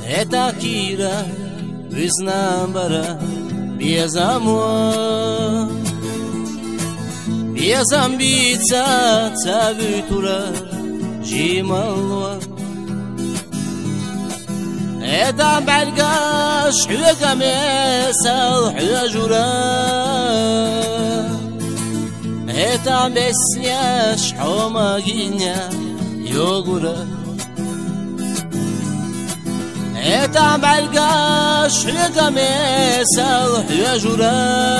eta kira Viznambara Biezamwa Biezambica Cavitura Jimalwa eta belgash Hüga mesal Hüjura eta besyash Homaginya Yogura eta belgash Hüga mesal Hüjura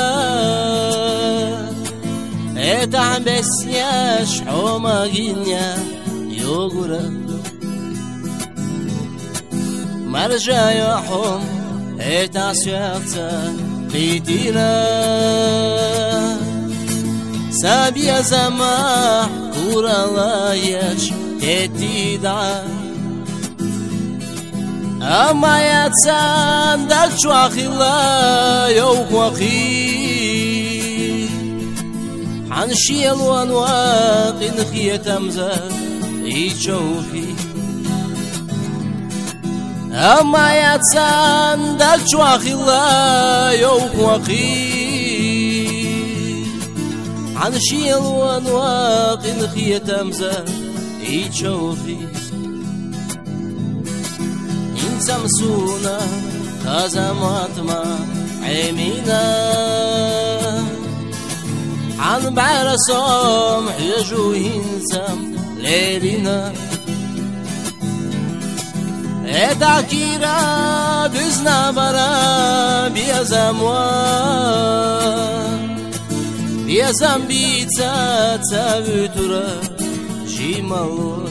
eta besyash Homaginya Yogura مرجع يحوم اتا سياتا قيتينا سابيا زماح كورا لايش تتيدعا اما يتسان داك شواخي لا يوك وخي حنشي الوانواق نخية تمزا يتشوفي أما يتسان داك شواخي لا يوك وخي عن شيل وانواق نخية تمزا يتشوفي إنسا مسونا كازا ماتما عيمينا عن بعرسهم حيجو إنسام ليلنا eta kira Viznambara Biezamwa Biezambica Cavitura Jimalwa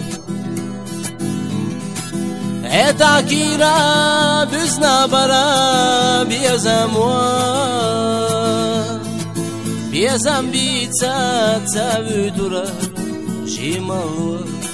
eta kira Viznambara Biezamwa Biezambica Cavitura Jimalwa